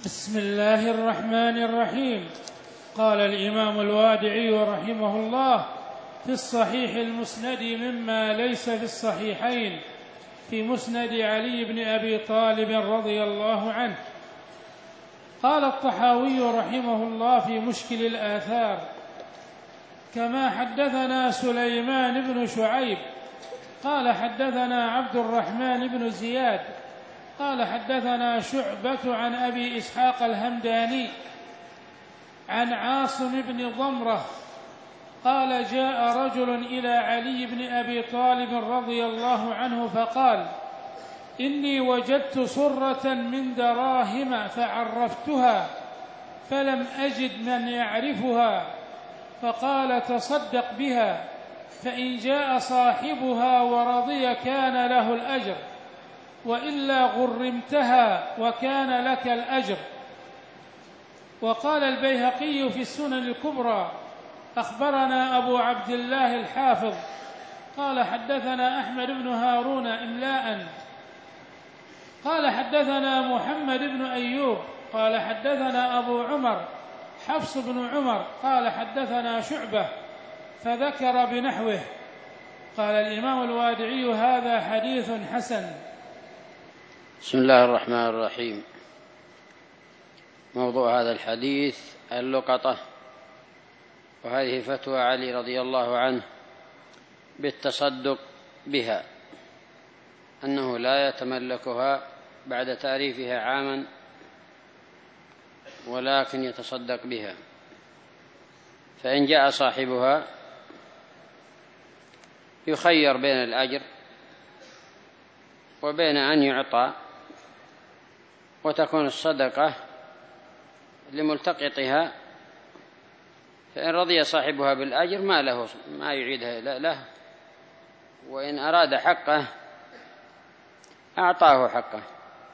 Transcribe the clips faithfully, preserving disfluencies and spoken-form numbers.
بسم الله الرحمن الرحيم. قال الإمام الوادعي رحمه الله في الصحيح المسند مما ليس في الصحيحين في مسند علي بن أبي طالب رضي الله عنه. قال الطحاوي رحمه الله في مشكل الآثار: كما حدثنا سليمان بن شعيب قال حدثنا عبد الرحمن بن زياد قال حدثنا شعبة عن أبي إسحاق الهمداني عن عاصم بن ضمرة قال: جاء رجل إلى علي بن أبي طالب رضي الله عنه فقال: إني وجدت صرة من دراهم فعرفتها فلم أجد من يعرفها، فقال: تصدق بها، فإن جاء صاحبها ورضي كان له الأجر، وإلا غرمتها وكان لك الأجر. وقال البيهقي في السنن الكبرى: أخبرنا أبو عبد الله الحافظ قال حدثنا أحمد بن هارون إملاء قال حدثنا محمد بن أيوب قال حدثنا أبو عمر حفص بن عمر قال حدثنا شعبة، فذكر بنحوه. قال الإمام الوادعي: هذا حديث حسن. بسم الله الرحمن الرحيم. موضوع هذا الحديث اللقطة، وهذه فتوى علي رضي الله عنه بالتصدق بها، أنه لا يتملكها بعد تعريفها عاما، ولكن يتصدق بها، فإن جاء صاحبها يخير بين الأجر وبين أن يعطى، وتكون الصدقة لملتقطها، فإن رضي صاحبها بالأجر ما له ما يعيدها له، وإن أراد حقه أعطاه حقه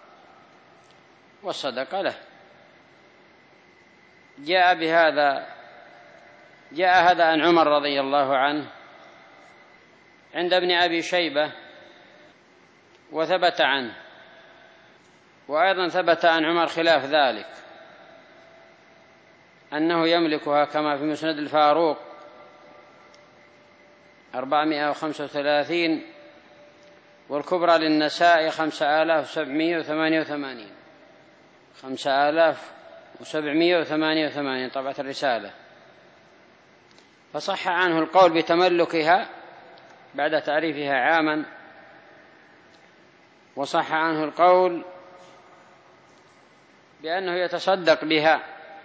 والصدقة له. جاء بهذا جاء هذا عن عمر رضي الله عنه عند ابن أبي شيبة، وثبت عنه، وأيضا ثبت عن عمر خلاف ذلك، أنه يملكها كما في مسند الفاروق أربعمائة وخمسة وثلاثين، والكبرى للنساء خمسة آلاف وسبعمائة وثمانية وثمانين خمسة آلاف وسبعمائة وثمانية وثمانين طبعة الرسالة. فصح عنه القول بتملكها بعد تعريفها عاما، وصح عنه القول بأنه يتصدق بها.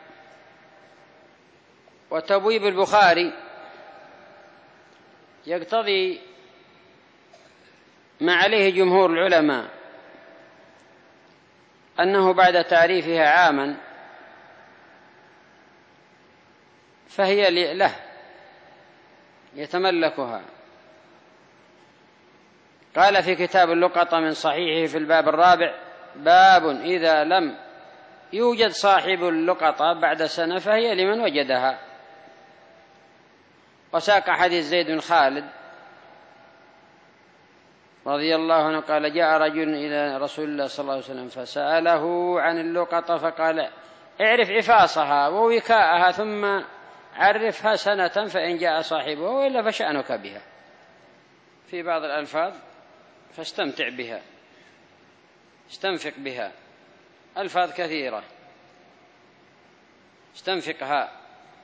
وتبويب البخاري يقتضي ما عليه جمهور العلماء، أنه بعد تعريفها عاما فهي له يتملكها. قال في كتاب اللقطة من صحيحه في الباب الرابع: باب إذا لم يوجد صاحب اللقطة بعد سنة فهي لمن وجدها. وساق حديث زيد بن خالد رضي الله عنه قال: جاء رجل إلى رسول الله صلى الله عليه وسلم فسأله عن اللقطة، فقال: اعرف عفاصها ووكاءها ثم عرفها سنة، فإن جاء صاحبها وإلا فشأنك بها. في بعض الألفاظ: فاستمتع بها، استنفق بها، ألفاظ كثيرة، استنفقها.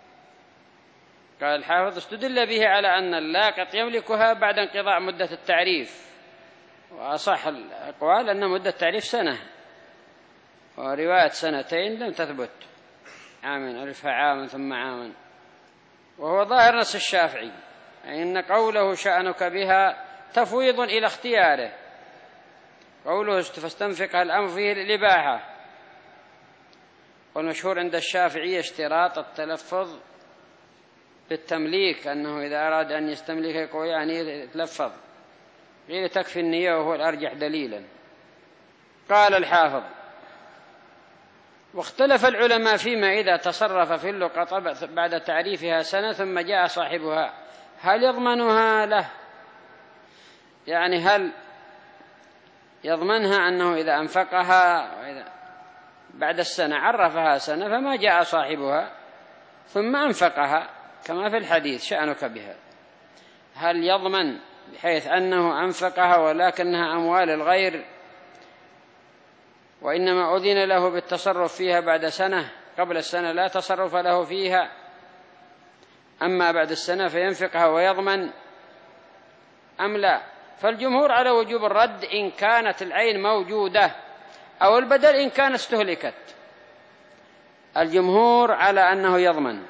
قال الحافظ: استدل به على أن اللاقط يملكها بعد انقضاء مدة التعريف، وأصح الأقوال أن مدة التعريف سنة، ورواية سنتين لم تثبت، عاما ألفها عاما ثم عاما، وهو ظاهر نص الشافعي، أي أن قوله شأنك بها تفويض إلى اختياره، قوله فاستنفقها الأمر فيه الإباحة. والمشهور عند الشافعي اشتراط التلفظ بالتمليك، أنه إذا أراد أن يستملك يقول يعني يتلفظ، غير تكفي النية، وهو الأرجح دليلا. قال الحافظ: واختلف العلماء فيما إذا تصرف في اللقطة بعد تعريفها سنة ثم جاء صاحبها هل يضمنها له؟ يعني هل يضمنها أنه إذا أنفقها بعد السنة عرفها سنة فما جاء صاحبها ثم أنفقها كما في الحديث شأنك بها، هل يضمن بحيث أنه أنفقها ولكنها أموال الغير وإنما أذن له بالتصرف فيها بعد سنة، قبل السنة لا تصرف له فيها، أما بعد السنة فينفقها ويضمن أم لا؟ فالجمهور على وجوب الرد إن كانت العين موجودة أو البدل إن كانت استهلكت. الجمهور على أنه يضمن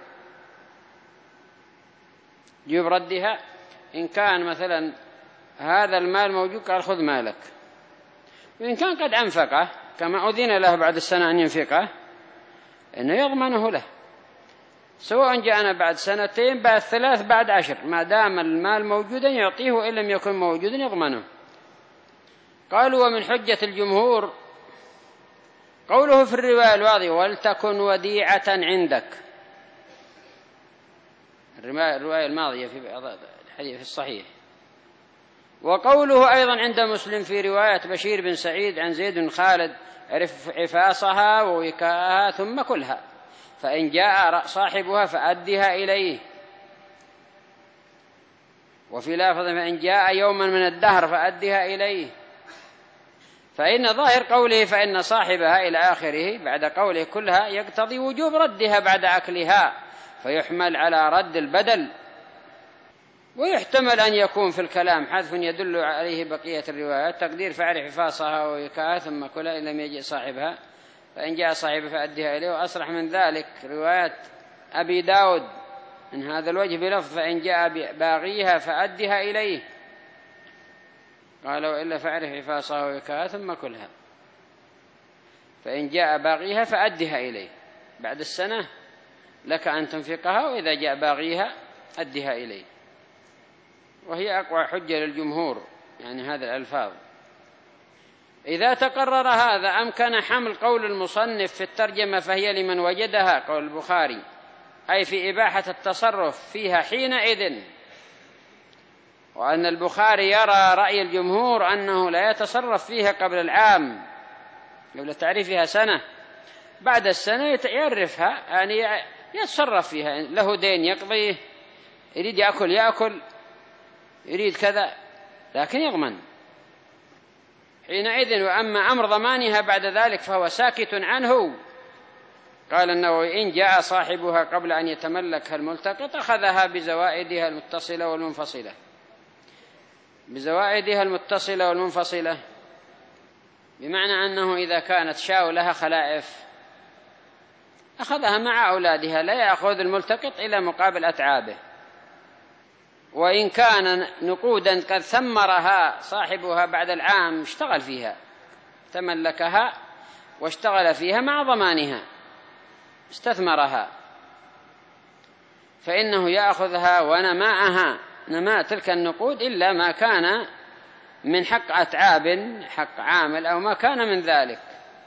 يجب ردها إن كان مثلا هذا المال موجود قال خذ مالك، وإن كان قد أنفقه كما أذن له بعد السنة أن ينفقه إنه يضمنه له، سواء جاءنا بعد سنتين بعد ثلاث بعد عشر، ما دام المال موجودا يعطيه وإن لم يكن موجودا يضمنه. قالوا ومن حجة الجمهور قوله في الرواية الواضحة ولتكن وديعة عندك، الرواية الماضية في الحديث في الصحيح، وقوله أيضا عند مسلم في رواية بشير بن سعيد عن زيد بن خالد عرف عفاصها ووكاءها ثم كلها، فإن جاء صاحبها فأدها إليه، وفي لافظ فإن جاء يوما من الدهر فأدها إليه، فإن ظاهر قوله فإن صاحبها إلى آخره بعد قوله كلها يقتضي وجوب ردها بعد أكلها، فيحمل على رد البدل. ويحتمل أن يكون في الكلام حذف يدل عليه بقية الروايات، تقدير فاعرف حفاصها ووكاءها ثم كلها إن لم يجئ صاحبها فإن جاء صاحبها فأدها إليه. وأصرح من ذلك رواية أبي داود من هذا الوجه بلفظ فإن جاء باغيها فأدها إليه، قال وإلا فاعرف حفاصها ووكاءها ثم كلها، فإن جاء باغيها فأدها إليه، بعد السنة لك أن تنفقها، وإذا جاء باغيها أدها إليه. وهي أقوى حجة للجمهور يعني هذا الألفاظ. إذا تقرر هذا أمكن حمل قول المصنف في الترجمة فهي لمن وجدها قول البخاري، أي في إباحة التصرف فيها حينئذ، وأن البخاري يرى رأي الجمهور أنه لا يتصرف فيها قبل العام قبل تعريفها سنة، بعد السنة يعرفها يعني يتصرف فيها، له دين يقضيه، يريد يأكل يأكل، يريد كذا، لكن يضمن حينئذ. وأما أمر ضمانها بعد ذلك فهو ساكت عنه. قال النووي إن جاء صاحبها قبل أن يتملكها الملتقط أخذها بزوائدها المتصلة والمنفصلة. بزوائدها المتصلة والمنفصلة بمعنى أنه إذا كانت شاء لها خلائف أخذها مع أولادها، لا يأخذ الملتقط إلى مقابل أتعابه. وإن كان نقودا قد ثمرها صاحبها بعد العام اشتغل فيها، تملكها واشتغل فيها مع ضمانها استثمرها، فإنه يأخذها ونماءها نماء تلك النقود إلا ما كان من حق أتعاب حق عامل أو ما كان من ذلك.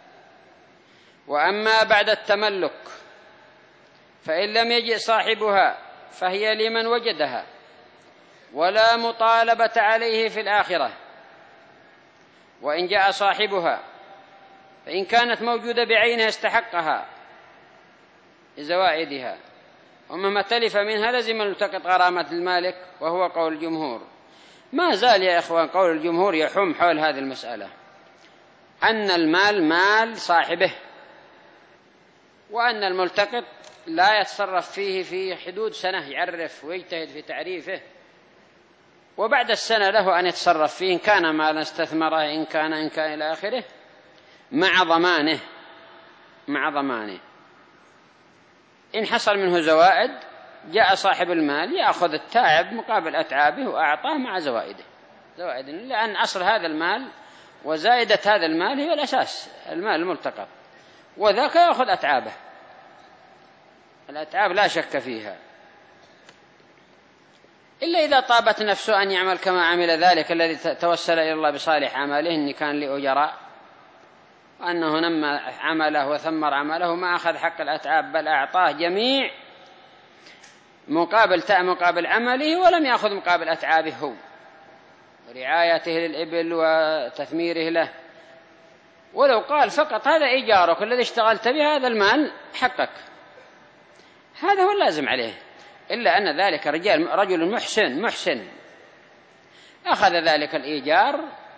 وأما بعد التملك فإن لم يجئ صاحبها فهي لمن وجدها ولا مطالبة عليه في الآخرة. وإن جاء صاحبها فإن كانت موجودة بعينها استحقها لزوائدها، ومما تلف منها لزم الملتقط غرامة المالك، وهو قول الجمهور. ما زال يا إخوان قول الجمهور يحوم حول هذه المسألة، أن المال مال صاحبه، وأن الملتقط لا يتصرف فيه في حدود سنة، يعرف ويجتهد في تعريفه، وبعد السنة له أن يتصرف فيه إن كان مالا استثمره إن كان إن كان إلى آخره مع ضمانه مع ضمانه. إن حصل منه زوائد جاء صاحب المال يأخذ التاعب مقابل أتعابه وأعطاه مع زوائده زوائد، لأن أصل هذا المال وزائدة هذا المال هي الأساس، المال الملتقط، وذاك يأخذ أتعابه. الأتعاب لا شك فيها، إلا إذا طابت نفسه أن يعمل كما عمل ذلك الذي توسل إلى الله بصالح عمله، إن كان لأجراء وأنه نمى عمله وثمر عمله ما أخذ حق الأتعاب بل أعطاه جميع مقابل تاء مقابل عمله، ولم يأخذ مقابل أتعابه هو ورعايته للإبل وتثميره له. ولو قال فقط هذا إيجارك الذي اشتغلت به، هذا المال حقك، هذا هو اللازم عليه. إلا أن ذلك رجال رجل محسن محسن أخذ ذلك الإيجار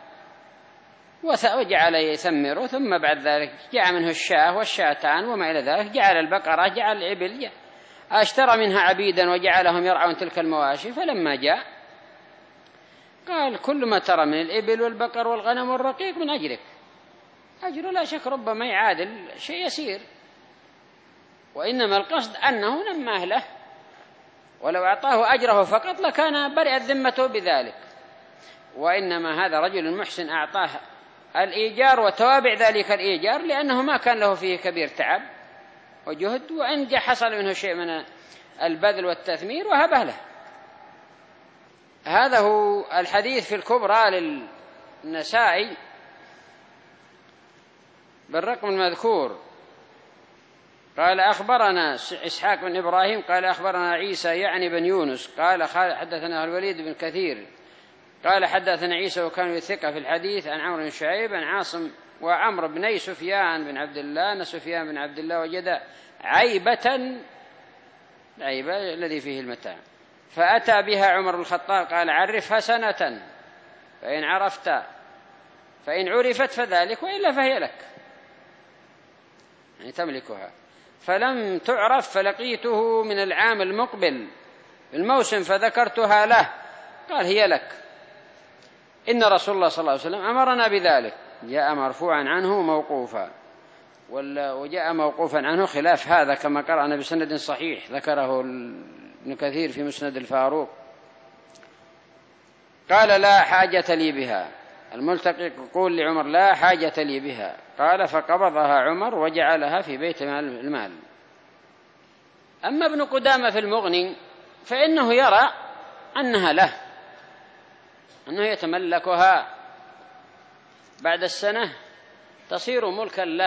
وجعل يثمره، ثم بعد ذلك جاء منه الشاة والشاتان وما إلى ذلك، جعل البقرة جعل الإبل، اشترى منها عبيدا وجعلهم يرعون تلك المواشي. فلما جاء قال كل ما ترى من الإبل والبقر والغنم والرقيق من أجرك، أجر لا شك ربما يعادل شيء يسير، وإنما القصد أنه نماه له، ولو أعطاه أجره فقط لكان برئت ذمته بذلك، وإنما هذا رجل محسن أعطاه الإيجار وتوابع ذلك الإيجار لأنه ما كان له فيه كبير تعب وجهد، وإن جاء حصل منه شيء من البذل والتثمير وهبه له. هذا هو الحديث في الكبرى للنسائي بالرقم المذكور. قال أخبرنا إسحاق بن إبراهيم قال أخبرنا عيسى يعني بن يونس قال حدثنا الوليد بن كثير قال حدثنا عيسى وكان يثق في الحديث عن عمرو بن شعيب عن عاصم وعمرو بن سفيان بن عبد الله أن سفيان بن عبد الله وجد عيبة، عيبة الذي فيه المتاع، فأتى بها عمر بن الخطاب قال عرفها سنة فإن عرفت فإن عرفت فذلك وإلا فهي لك، يعني تملكها. فلم تعرف فلقيته من العام المقبل الموسم فذكرتها له قال هي لك، إن رسول الله صلى الله عليه وسلم أمرنا بذلك. جاء مرفوعا عنه موقوفا، وجاء موقوفا عنه خلاف هذا كما قرأنا بسند صحيح ذكره ابن كثير في مسند الفاروق. قال لا حاجة لي بها، الملتقي يقول لعمر لا حاجة لي بها، قال فقبضها عمر وجعلها في بيت المال. أما ابن قدامة في المغني فإنه يرى أنها له، أنه يتملكها بعد السنة تصير ملكا له،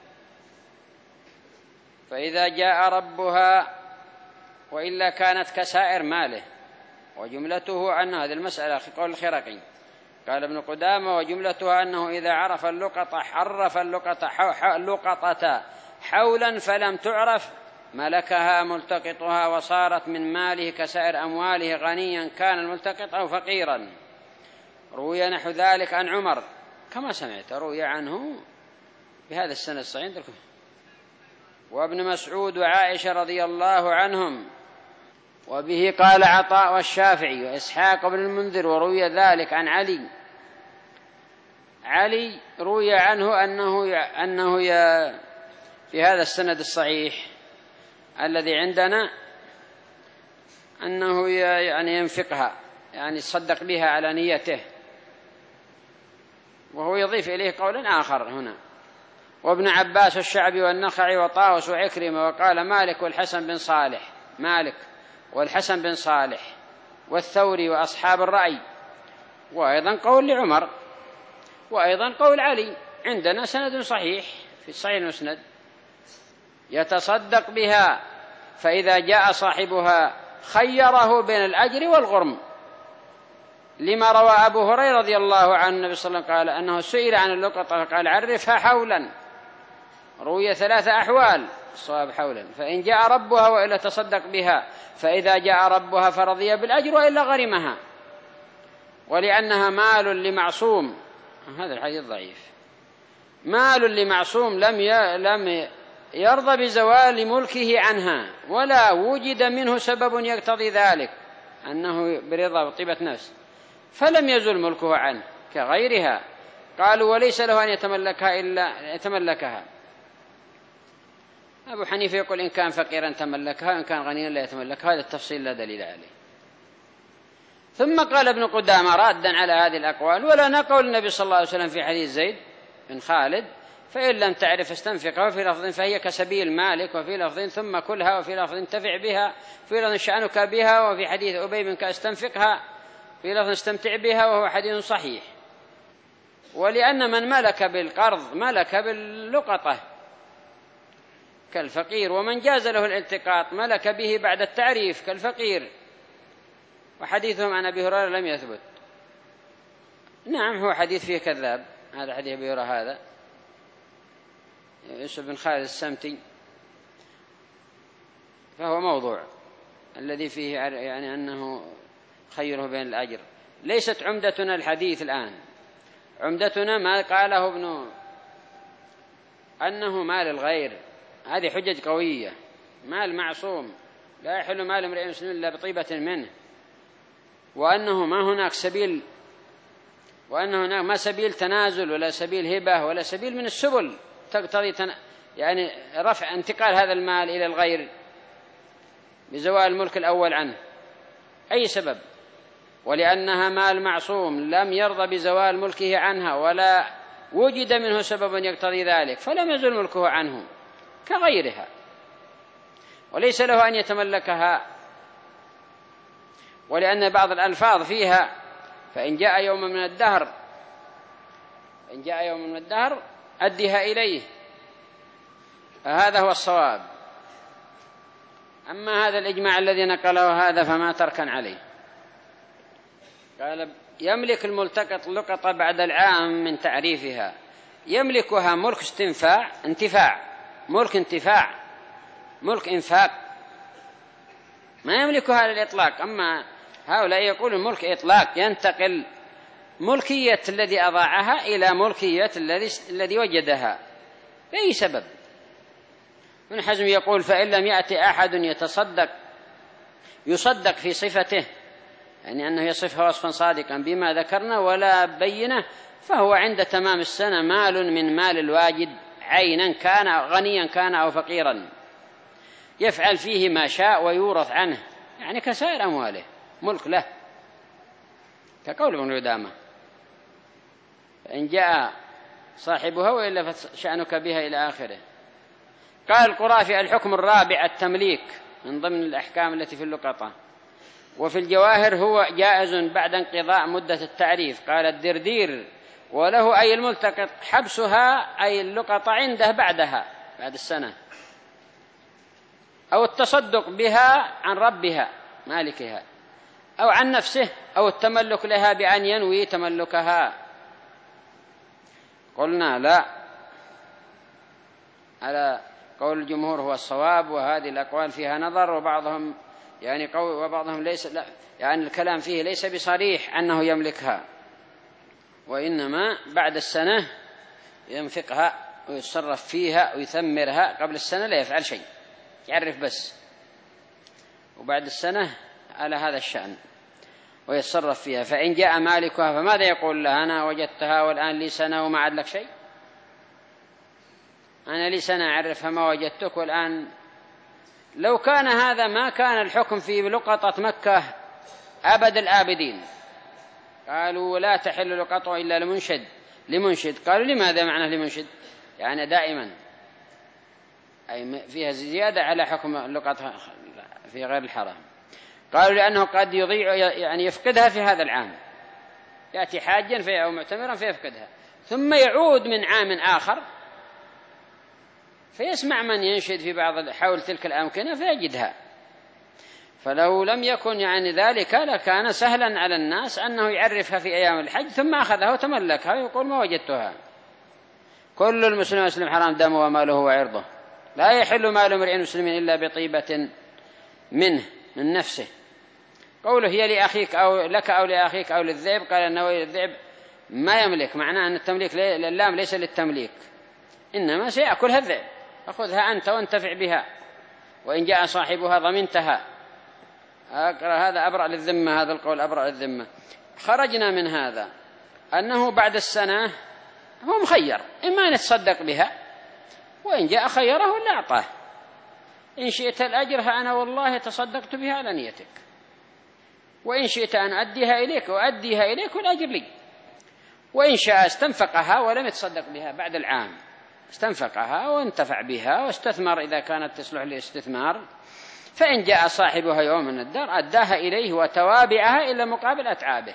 فإذا جاء ربها وإلا كانت كسائر ماله. وجملته أن هذه المسألة في قول الخرقي قال ابن قدامة وجملتها أنه إذا عرف اللقطة حرف اللقطة اللقطة حولا فلم تعرف ملكها ملتقطها وصارت من ماله كسائر أمواله غنيا كان الملتقط أو فقيرا. روي نحو ذلك عن عمر كما سمعت، روي عنه بهذا السنة الصحيح. وابن مسعود وعائشة رضي الله عنهم، وبه قال عطاء والشافعي وإسحاق بن المنذر. وروي ذلك عن علي، علي روي عنه أنه أنه في هذا السند الصحيح الذي عندنا أنه يعني ينفقها، يعني يصدق بها على نيته، وهو يضيف إليه قولا آخر هنا. وابن عباس والشعبي والنخعي وطاوس وعكرمة وقال مالك والحسن بن صالح، مالك والحسن بن صالح والثوري وأصحاب الرأي، وأيضا قول لعمر، وأيضا قول علي. عندنا سند صحيح في الصحيح المسند يتصدق بها، فإذا جاء صاحبها خيره بين الأجر والغرم، لما روى أبو هريرة رضي الله عنه النبي صلى الله عليه وسلم قال أنه سئل عن اللقطة فقال عرفها حولا، روي ثلاثة أحوال الصواب حولا، فإن جاء ربها وإلا تصدق بها، فإذا جاء ربها فرضي بالأجر وإلا غرمها، ولأنها مال لمعصوم. هذا الحديث ضعيف. مال لمعصوم لم لم يرضى بزوال ملكه عنها ولا وجد منه سبب يقتضي ذلك أنه برضا وطيبة نفس، فلم يزل ملكه عنه كغيرها. قالوا وليس له أن يتملكها إلا يتملكها. أبو حنيفة يقول إن كان فقيرا تملكها وإن كان غنيا لا يتملكها، هذا التفصيل لا دليل عليه. ثم قال ابن قدامة رادا على هذه الأقوال ولا نقول النبي صلى الله عليه وسلم في حديث زيد بن خالد فإن لم تعرف استنفقها، وفي لفظ فهي كسبيل مالك، وفي لفظ ثم كلها، وفي لفظ انتفع بها، في لفظ شأنك بها، وفي حديث أبي بن كعب استنفقها، في لفظ استمتع بها، وهو حديث صحيح. ولأن من ملك بالقرض ملك باللقطة كالفقير، ومن جاز له الالتقاط ملك به بعد التعريف كالفقير، وحديثهم عن أبي هريرة لم يثبت. نعم هو حديث فيه كذاب، هذا حديث أبي هريرة هذا يوسف بن خالد السمتي، فهو موضوع الذي فيه يعني أنه خيره بين الأجر. ليست عمدتنا الحديث الآن، عمدتنا ما قاله ابن أنه مال الغير، هذه حجج قوية. مال معصوم لا يحل مال امرئ مسلم إلا بطيبة منه، وأنه ما هناك سبيل، وأن هناك ما سبيل تنازل ولا سبيل هبة ولا سبيل من السبل تقتضي تن... يعني رفع انتقال هذا المال إلى الغير بزوال الملك الأول عنه أي سبب، ولأنها مال معصوم لم يرضى بزوال ملكه عنها ولا وجد منه سبب يقتضي ذلك، فلم يزل ملكه عنه كغيرها، وليس له أن يتملكها. ولأن بعض الألفاظ فيها فإن جاء يوم من الدهر إن جاء يوم من الدهر أدها إليه، هذا هو الصواب. أما هذا الإجماع الذي نقله هذا فما تركن عليه. قال يملك الملتقط لقطة بعد العام من تعريفها، يملكها ملك استنفاع انتفاع، ملك انتفاع، ملك إنفاق، ما يملكها على الإطلاق. أما هؤلاء يقولون ملك إطلاق، ينتقل ملكية الذي أضاعها إلى ملكية الذي الذي وجدها بأي سبب. ابن حزم يقول فإن لم يأتي أحد يتصدق يصدق في صفته، يعني أنه يصفها وصفا صادقا بما ذكرنا ولا بينه، فهو عند تمام السنة مال من مال الواجد عينا كان غنيا كان أو فقيرا، يفعل فيه ما شاء ويورث عنه، يعني كسائر أمواله ملك له، كقول ابن قدامة فإن جاء صاحبها وإلا فشأنك بها إلى آخره. قال القرافي الحكم الرابع التمليك من ضمن الأحكام التي في اللقطة، وفي الجواهر هو جائز بعد انقضاء مدة التعريف. قال الدردير وله أي الملتقط حبسها أي اللقطة عنده بعدها بعد السنة، أو التصدق بها عن ربها مالكها أو عن نفسه، أو التملك لها بأن ينوي تملكها. قلنا لا، على قول الجمهور هو الصواب، وهذه الأقوال فيها نظر، وبعضهم يعني قول وبعضهم ليس لا، يعني الكلام فيه ليس بصريح أنه يملكها، وإنما بعد السنة ينفقها ويتصرف فيها ويثمرها، قبل السنة لا يفعل شيء، يعرف بس، وبعد السنة على هذا الشأن ويتصرف فيها. فإن جاء مالكها فماذا يقول له؟ أنا وجدتها والآن لي سنة وما عاد لك شيء، أنا لي سنة أعرفها ما وجدتك والآن. لو كان هذا ما كان الحكم في لقطة مكة أبد الآبدين، قالوا لا تحل لقطة إلا لمنشد لمنشد قالوا لماذا معنى لمنشد؟ يعني دائما أي فيها زيادة على حكم اللقطة في غير الحرم. قالوا لأنه قد يضيع يعني يفقدها في هذا العام، يأتي حاجا في أو معتمرا فيفقدها، ثم يعود من عام آخر فيسمع من ينشد في بعض حول تلك الأمكنة فيجدها. فلو لم يكن يعني ذلك لكان سهلا على الناس أنه يعرفها في أيام الحج ثم أخذها وتملكها ويقول ما وجدتها. كل المسلم مسلم حرام دمه وماله وعرضه، لا يحل مال امرئ مسلم إلا بطيبة منه من نفسه. قوله هي لأخيك أو لك أو لأخيك أو للذئب، قال النووي الذئب ما يملك، معناه أن التمليك اللام ليس للتمليك، إنما سيأكلها الذئب، أخذها أنت وانتفع بها، وإن جاء صاحبها ضمنتها. هذا أبرأ للذمة، هذا القول أبرأ للذمة. خرجنا من هذا أنه بعد السنة هو مخير، إما أن يتصدق بها وإن جاء خيره ولا أعطاه، إن شئت الأجر أنا والله تصدقت بها على نيتك، وإن شئت أن أديها إليك وأديها إليك والأجر لي، وإن شاء استنفقها ولم يتصدق بها بعد العام، استنفقها وانتفع بها واستثمر إذا كانت تصلح للاستثمار، فإن جاء صاحبها يوم من الدار أداها إليه وتوابعها إلى مقابل أتعابه.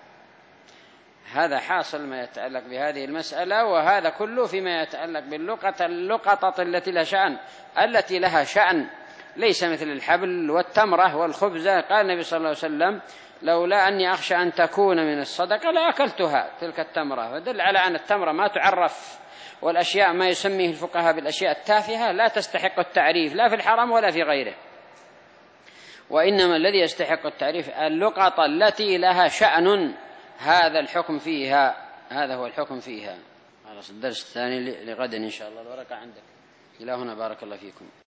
هذا حاصل ما يتعلق بهذه المسألة، وهذا كله فيما يتعلق باللقطة اللقطة التي لها شأن التي لها شأن ليس مثل الحبل والتمرة والخبزة. قال النبي صلى الله عليه وسلم لولا أني أخشى أن تكون من الصدقة لأكلتها تلك التمرة، فدل على أن التمرة ما تعرف والأشياء ما يسميه الفقهاء بالأشياء التافهة لا تستحق التعريف لا في الحرم ولا في غيره، وإنما الذي يستحق التعريف اللقطة التي لها شأن، هذا الحكم فيها، هذا هو الحكم فيها. خلاص الدرس الثاني لغد إن شاء الله. الورقة عندك. إلى هنا بارك الله فيكم.